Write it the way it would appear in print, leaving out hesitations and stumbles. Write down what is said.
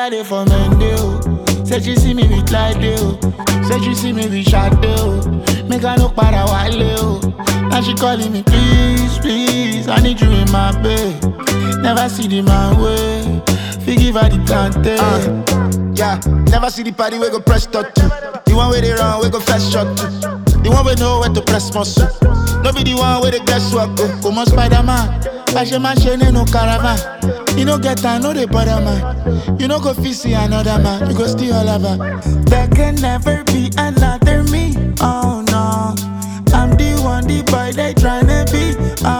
never there for Mendeo. Said she see me with like Deo. Said she see me with Shadow. Make her look para wale. Now she calling me, please, please, I need you in my bed. Never see the man way. Forgive her the plantain. Yeah, never see the party we go press start to. The one where they run, we go fast shot to. The one we know where to press muscle. No be the one where they guess what go. Come on, Spider-Man. Fashion machine, no caravan. You no get time, no they bother man. You no go fit see another man. You go still all over. There can never be another me. Oh no, I'm the one, the boy they tryna be.